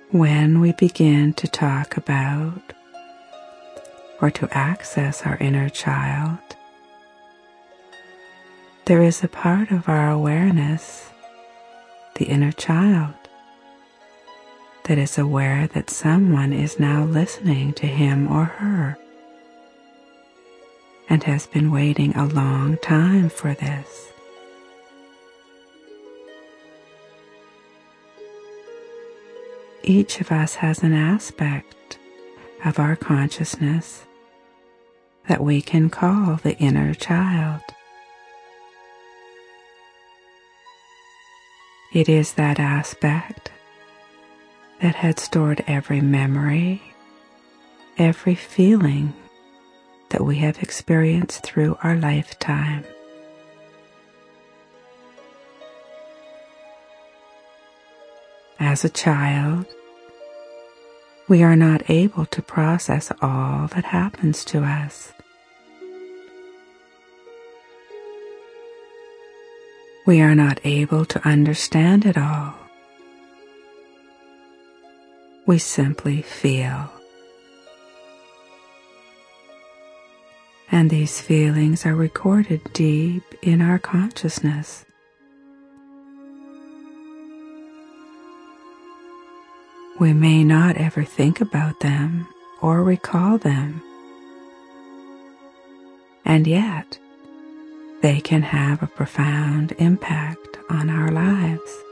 When we begin to talk about or to access our inner child, there is a part of our awareness, the inner child, that is aware that someone is now listening to him or her and has been waiting a long time for this. Each of us has an aspect of our consciousness that we can call the inner child. It is that aspect that had stored every memory, every feeling that we have experienced through our lifetime. As a child, we are not able to process all that happens to us. We are not able to understand it all. We simply feel. And these feelings are recorded deep in our consciousness. We may not ever think about them or recall them, and yet they can have a profound impact on our lives.